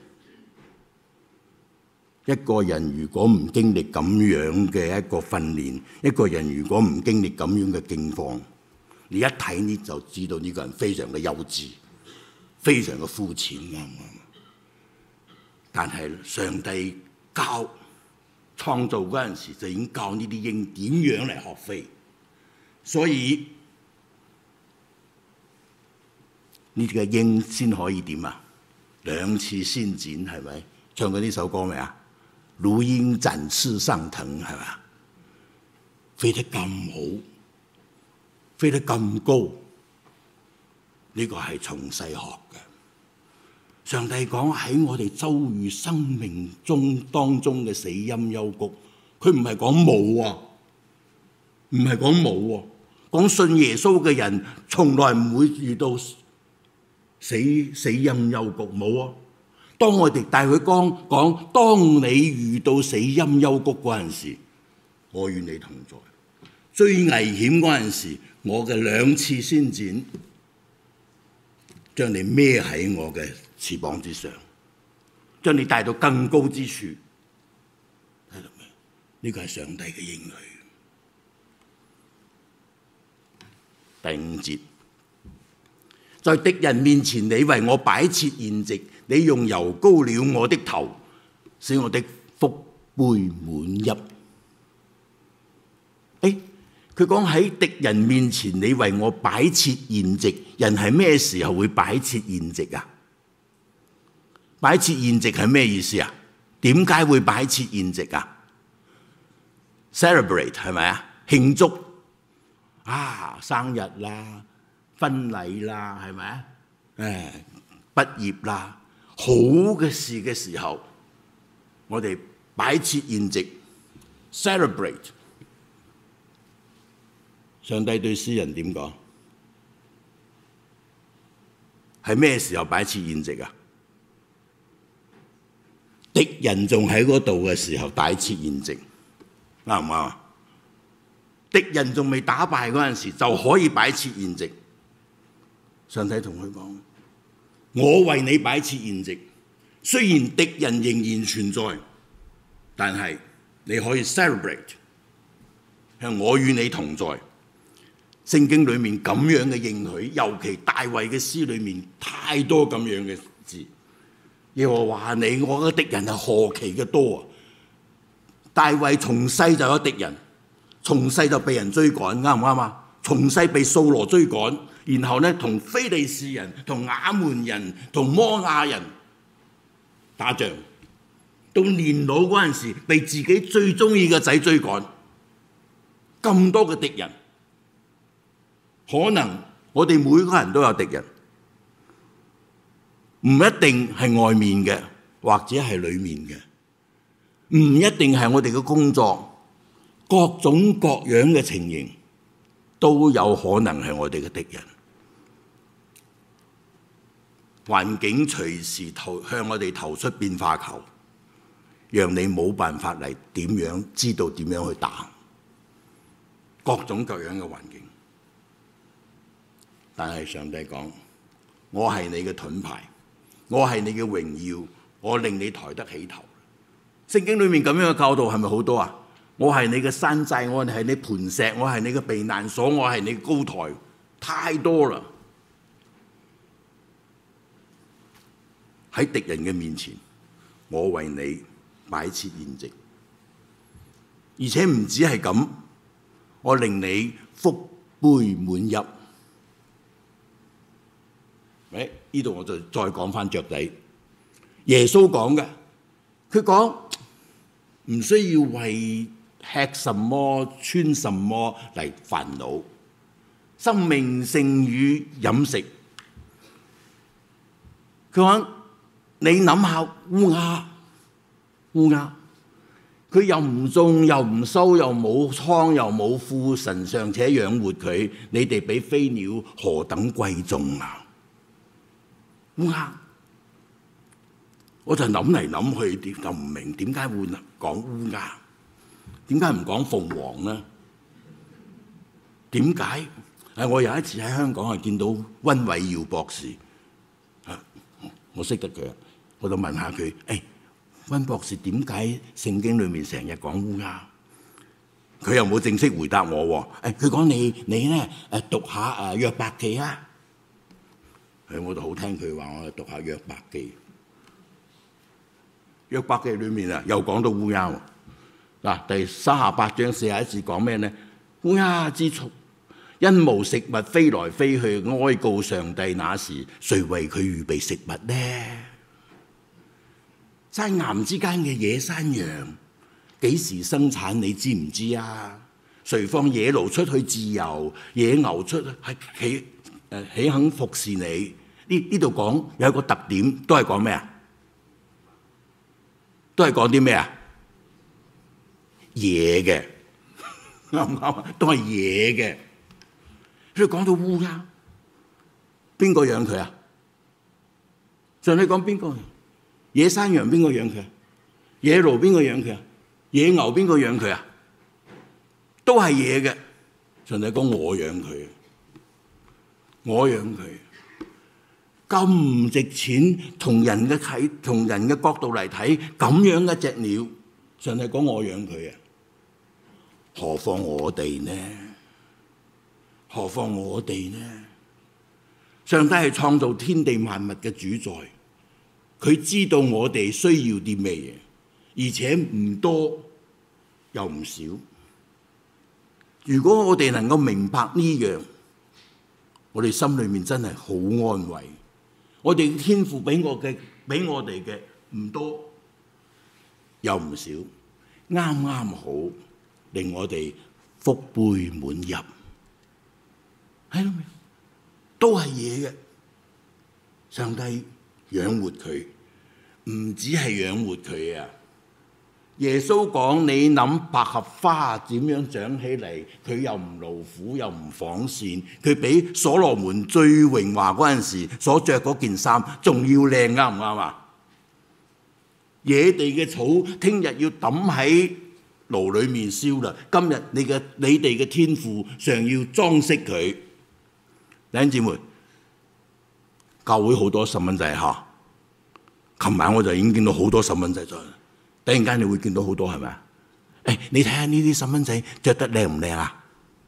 一個人如果唔經歷咁樣嘅一個訓練，一個人如果唔經歷咁樣嘅境況，你一睇呢就知道呢個人非常嘅幼稚，非常嘅膚淺，啱唔啱？但係上帝創造嗰陣時就已經教呢啲鷹點樣嚟學飛，所以呢隻鷹先可以點啊？2次伸展係咪？唱過呢首歌未啊？如鷹展翅上騰係嘛？飛得咁好，飛得咁高，呢個係從細學嘅。上帝講喺我哋遭遇生命當中嘅死蔭幽谷，佢唔係講冇啊，唔係講冇啊，講信耶穌嘅人從來唔會遇到死蔭幽谷，冇啊。當我哋帶佢講，當你遇到死蔭幽谷嗰陣時，我與你同在。最危險嗰陣時，我嘅2次伸展，將你孭喺我嘅翅膀之上，將你帶到更高之處。睇到咩？呢個係上帝嘅應許。第5節，在敵人面前，你為我擺設筵席。你用油膏了我的頭，使我的福杯滿溢。佢講喺敵人面前，你為我擺設筵席。人係咩時候會擺設筵席啊？擺設筵席係咩意思啊？點解會擺設筵席啊 ？Celebrate 係咪啊？慶祝啊，生日啦、婚禮啦，係咪啊？畢業啦。好嘅事嘅時候，我哋擺設筵席 ，celebrate。上帝對詩人點講？係咩時候擺設筵席啊？敵人仲喺嗰度嘅時候擺設筵席，啱唔啱啊？敵人仲未打敗嗰陣時就可以擺設筵席。上帝同佢講：我為你擺設筵席，雖然敵人仍然存在，但係你可以 celebrate， 向我與你同在。聖經裏面咁樣嘅應許，尤其大衛嘅詩裏面太多咁樣嘅字。耶和華你，我嘅敵人係何其嘅多啊！大衛從細就有敵人，從細就被人追趕，啱唔啱啊？從細被掃羅追趕。然後呢，同非利士人、同亞捫人、同摩亞人打仗， 到年老嗰陣時，被自己最中意嘅仔追趕，咁多嘅敵人，可能我哋每個人都有敵人，唔一定係外面嘅，或者係裡面嘅，唔一定係我哋嘅工作，各種各樣嘅情形都有可能係我哋嘅敵人。環境隨時向我哋投出變化球，讓你冇辦法嚟知道點樣去打各種各樣嘅環境。但係上帝講：我係你嘅盾牌，我係你嘅榮耀，我令你抬得起頭。聖經裏面咁樣嘅教導係咪好多啊？我係你嘅山寨，我係你磐石，我係你嘅避難所，我係你嘅高台，太多啦！喺敵人嘅面前，我為你擺設筵席，而且唔止係咁，我令你福杯滿溢。呢度我就再講翻雀仔，耶穌講嘅，佢講唔需要為吃什麼穿什麼嚟煩惱，生命勝於飲食。佢講你諗下烏鴉，佢又唔種又唔收又冇倉又冇庫，神尚且養活佢，你哋比飛鳥何等貴重啊！烏鴉，我就諗嚟諗去，就唔明點解會講烏鴉，點解唔講鳳凰呢？點解？我有一次喺香港見到溫偉耀博士，我識得佢，我就問下佢：溫博士點解聖經裏面成日講烏鴉？佢又冇正式回答我喎。佢講你咧讀下約伯記啊。我就好聽佢話，我讀下約伯記。約伯記裏面又講到烏鴉喎。第38章41節講咩呢？烏鴉之畜因無食物飛來飛去，哀告上帝，那時誰為佢預備食物呢？山岩之間嘅野山羊幾時生產？你知唔知啊？誰放野驢出去自由，野牛出去豈肯服侍你？呢度講有一個特點，都係講咩啊？都係講啲咩啊？野嘅，啱唔啱啊？都係野嘅。所以講到烏鴉，邊個養佢啊？上帝講邊個？野山羊邊個養佢啊？野驢邊個養佢啊？野牛邊個養佢啊？都係野嘅。上帝講我養佢，我養佢。咁唔值錢，從人嘅角度嚟睇，咁樣嘅隻鳥，上帝講我養佢啊，何況我哋呢？何況我哋呢？上帝係創造天地萬物嘅主宰，佢知道我哋需要啲咩嘢，而且唔多又唔少。如果我哋能夠明白呢樣，我哋心裏面真係好安慰。我哋天父俾我哋嘅唔多又唔少，啱啱好令我哋福杯滿溢。係咯，都係嘢嘅。上帝養活佢，唔止係養活佢啊！耶穌講：你諗百合花點樣長起嚟？佢又唔勞苦，又唔紡線，佢比所羅門最榮華嗰陣時所着嗰件衫仲要靚，啱唔啱啊？野地嘅草，聽日要抌喺爐裏面燒啦。今日你哋嘅天父常要裝飾佢。弟兄姊妹，教會好多細蚊仔嚇，琴晚我就已經見到好多細蚊仔咗。突然間你會見到好多係咪啊？你睇下呢啲細蚊仔着得靚唔靚啊？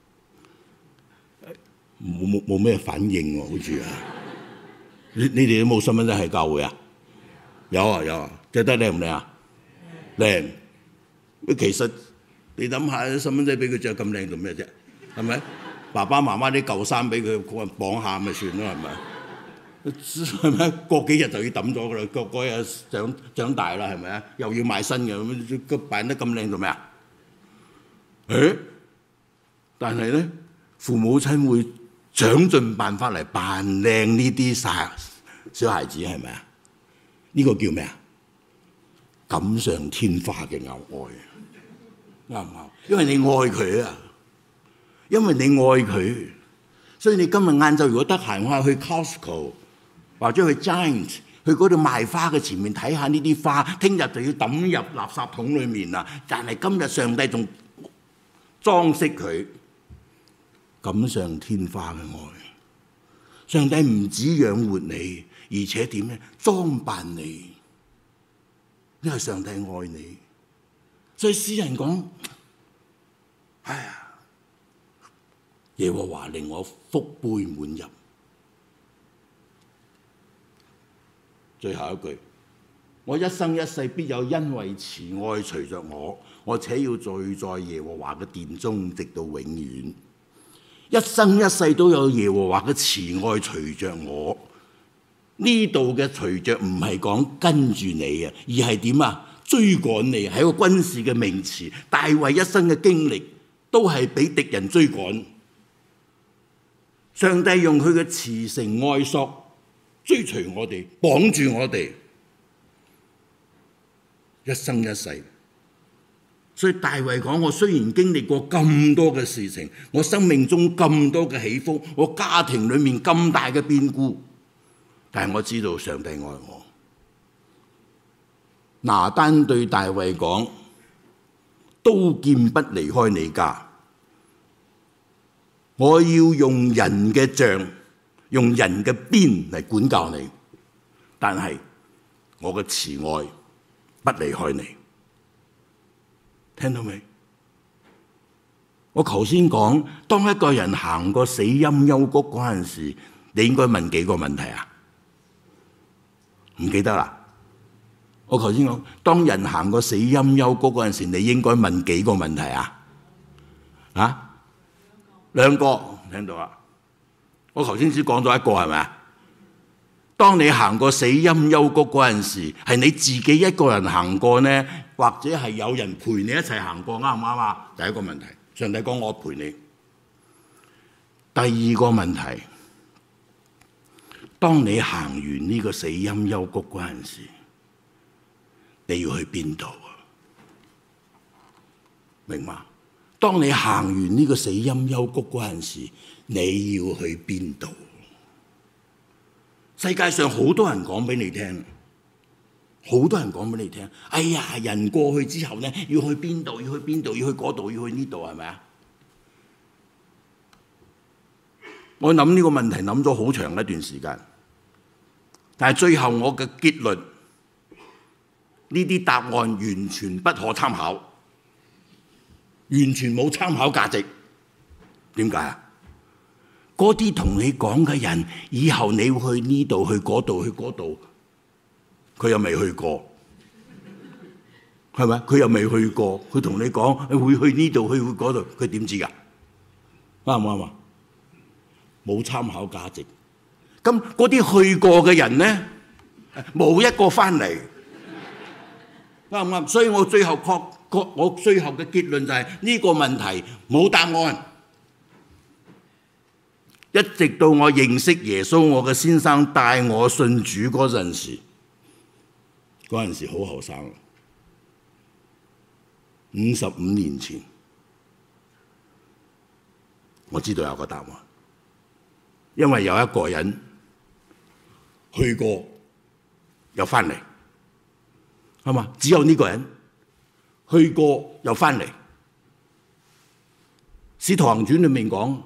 冇咩反應喎，好似啊！你哋都冇細蚊仔喺教會啊？有啊，着得靚唔靚啊？靚。其實你諗下，細蚊仔俾佢着咁靚做咩啫？係咪？爸爸媽媽啲舊衫俾佢綁下咪算咯，係咪？ 係咪？過幾日就要抌咗㗎啦，過日長大啦，係咪啊？又要買新嘅，咁扮得咁靚做咩啊？但係咧，父母親會想盡辦法嚟扮靚呢啲小孩子，係咪啊？呢個叫咩啊？錦上添花嘅愛，啱唔啱？因為你愛佢啊，因為你愛佢，所以你今日晏晝如果得閒，我去 Costco 或者去 Giant 去嗰度賣花嘅前面睇下呢啲花，聽日就要抌入垃圾桶裏面啦。但係今日上帝仲裝飾佢，錦上添花嘅愛。上帝唔止養活你，而且點咧？裝扮你，因為上帝愛你。所以詩人講：哎呀，耶和華令我福杯滿溢。最後一句，我一生一世必有恩惠慈愛隨着我，我且要聚在耶和華嘅殿中，直到永遠。一生一世都有耶和華嘅慈愛隨着我。呢度嘅隨着唔係講跟住你啊，而係點啊？追趕你，係一個軍事嘅名詞。大衛一生嘅經歷都係俾敵人追趕，上帝用佢嘅慈繩愛索追隨我哋，綁住我哋，一生一世。所以大衛講：我雖然經歷過咁多嘅事情，我生命中咁多嘅起伏，我家庭裏面咁大嘅變故，但係我知道上帝愛我。拿單對大衛講：刀劍不離開你家，我要用人嘅杖，用人嘅鞭嚟管教你，但係我嘅慈愛不離開你。聽到未？我頭先講，當一個人行過死蔭幽谷嗰陣時，你應該問幾個問題啊？唔記得啦？我頭先講，當人行過死蔭幽谷嗰陣時，你應該問幾個問題啊？啊？兩個，聽到啊？我頭先只講咗一個，係咪啊？當你行過死蔭幽谷嗰陣時，係你自己一個人行過呢，或者係有人陪你一齊行過，啱唔啱啊？第一個問題，上帝講我陪你。第二個問題，當你行完呢個死蔭幽谷嗰陣時，你要去邊度啊？明嘛？當你行完呢個死蔭幽谷嗰陣時，你要去邊度？世界上好多人講俾你聽，好多人講俾你聽。哎呀，人過去之後呢，要去邊度？要去邊度？要去嗰度？要去呢度？係咪啊？我諗呢個問題諗咗好長一段時間，但係最後我嘅結論，呢啲答案完全不可參考，完全冇參考價值。點解啊？嗰啲同你講嘅人，以後你會去呢度、去嗰度、去嗰度，佢又未去過，係咪？佢又未去過，佢同你講會去呢度、去嗰度，佢點知㗎？啱唔啱啊？冇參考價值。咁嗰啲去過嘅人呢，冇一個翻嚟，啱唔啱？所以我最後嘅結論就係呢個問題冇答案。一直到我認識耶穌，我嘅先生帶我信主嗰陣時好後生，55年前，我知道有個答案，因為有一個人去過又翻嚟，係嘛？只有呢個人去過又翻嚟，《使徒行傳》裏面講。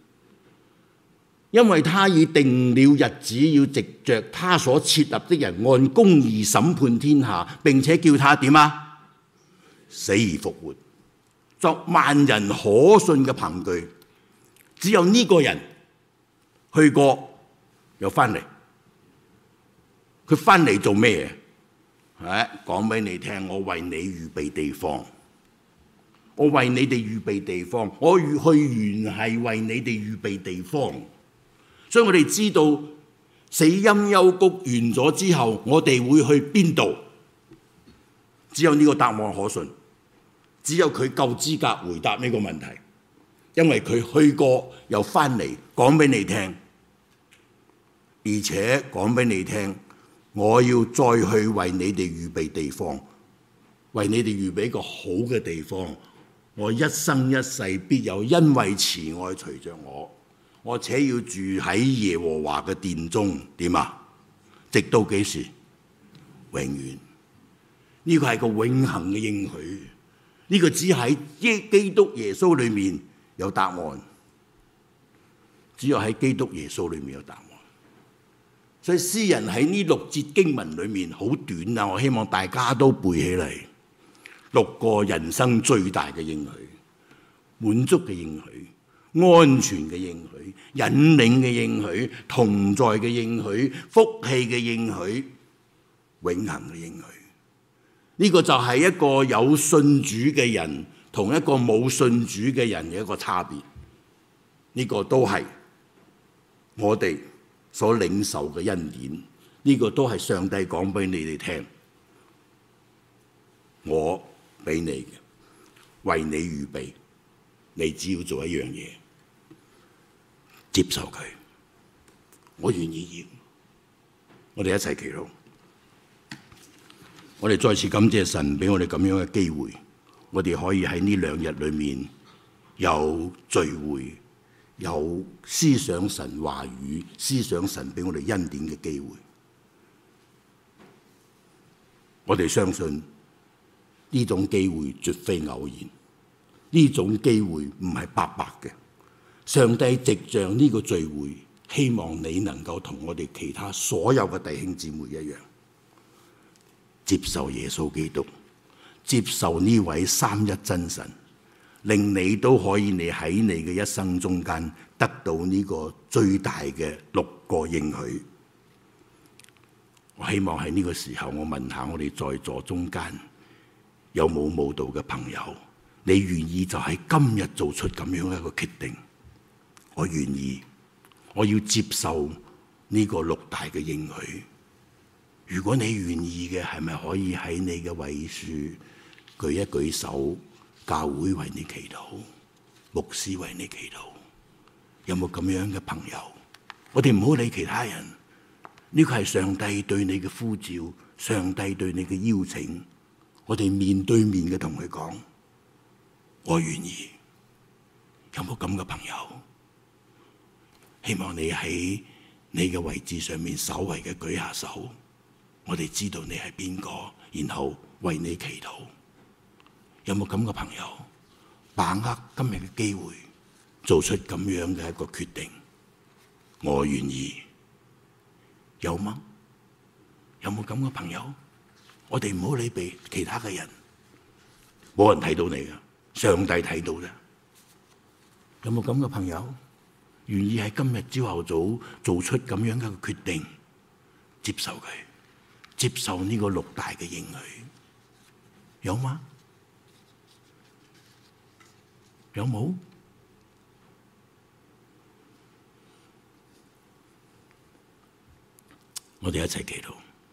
因為他已定了日子，要藉着他所設立的人按公義審判天下，並且叫他點啊？死而復活，作萬人可信嘅憑據。只有呢個人去過又翻嚟，佢翻嚟做咩？講俾你聽，我為你預備地方，我為你哋預備地方，我去完係為你哋預備地方。所以我哋知道死蔭幽谷完咗之後，我哋會去邊度？只有呢個答案可信，只有佢夠資格回答呢個問題，因為佢去過又翻嚟講俾你聽，而且講俾你聽，我要再去為你哋預備地方，為你哋預備一個好嘅地方。我一生一世必有恩惠慈愛隨着我且要住喺耶和華嘅殿中。點啊？直到幾時？永遠。呢個係個永恆嘅應許，呢個只喺基督耶穌裏面有答案，只有喺基督耶穌裏面有答案。所以詩人喺呢6節經文裏面好短啊，我希望大家都背起嚟。6個人生最大嘅應許，滿足嘅應許，安全嘅應許，引領嘅應許，同在嘅應許，福氣嘅應許，永恆嘅應許。呢個就係一個有信主嘅人同一個冇信主嘅人嘅一個差別。呢個都係我哋所領受嘅恩典，呢個都係上帝講俾你哋聽，我俾你嘅，為你預備，你只要做一樣嘢，接受佢，我願意要。我哋一齊祈禱。我哋再次感謝神俾我哋咁樣嘅機會，我哋可以喺呢2日裏面有聚會，有思想神話語，思想神俾我哋恩典嘅機會。我哋相信呢種機會絕非偶然，呢種機會唔係白白嘅。上帝藉着呢個聚會，希望你能夠同我哋其他所有嘅弟兄姊妹一樣，接受耶穌基督，接受呢位三一真神，令你都可以你喺你嘅一生中間得到呢個最大嘅6個應許。我希望喺呢個時候，我問下我哋在座中間有冇慕道嘅朋友，你願意就喺今日做出咁樣一個決定？我願意，我要接受呢個6大嘅應許。如果你願意嘅，係咪可以喺你嘅位處舉一舉手，教會為你祈禱，牧師為你祈禱？有冇咁樣嘅朋友？我哋唔好理其他人，呢個係上帝對你嘅呼召，上帝對你嘅邀請。我哋面對面嘅同佢講，我願意。有冇咁嘅朋友？希望你喺你嘅位置上面稍微嘅舉下手。我哋知道你係邊個，然後為你祈禱。有冇咁嘅朋友？把握今日嘅機會，做出咁樣嘅一個決定。我願意。有嗎？有冇咁嘅朋友？我哋唔好理俾其他嘅人，冇人睇到你㗎，上帝睇到啫。有冇咁嘅朋友願意喺今日朝頭早做出咁樣嘅一個決定，接受佢？接受呢個6大嘅應許，有嗎？有冇？我哋一齊祈禱。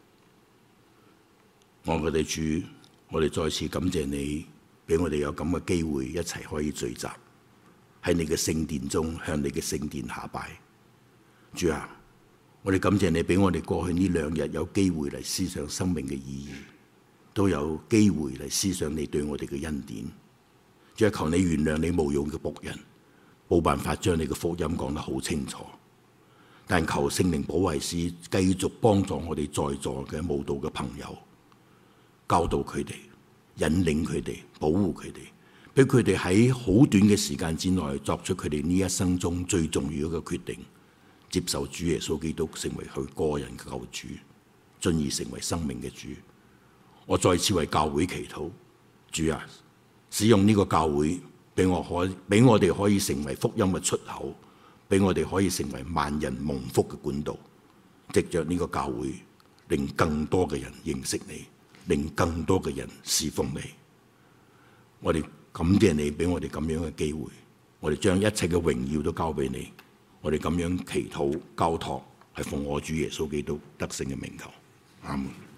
我哋主，我哋再次感謝你，俾我哋有咁嘅機會，一齊可以聚集喺你嘅聖殿中，向你嘅聖殿下拜。主啊！我哋感謝你俾我哋過去呢2日有機會嚟思想生命嘅意義，都有機會嚟思想你對我哋嘅恩典。主啊，求你原諒你無用嘅僕人，冇辦法將你嘅福音講得好清楚。但求聖靈保惠師繼續幫助我哋在座嘅慕道嘅朋友，教導佢哋，引領佢哋，保護佢哋，俾佢哋喺好短嘅時間之內作出佢哋呢一生中最重要嘅決定。接受主耶穌基督成為佢個人嘅救主，進而成為生命嘅主。我再次為教會祈禱，主啊，使用呢個教會俾我哋可以成為福音嘅出口，俾我哋可以成為萬人蒙福嘅管道。藉着呢個教會，令更多嘅人認識你，令更多嘅人侍奉你。我哋感謝你俾我哋咁樣嘅機會，我哋將一切嘅榮耀都交俾你。我哋咁樣祈禱交託， 係奉我主耶穌基督得勝嘅名求，阿門。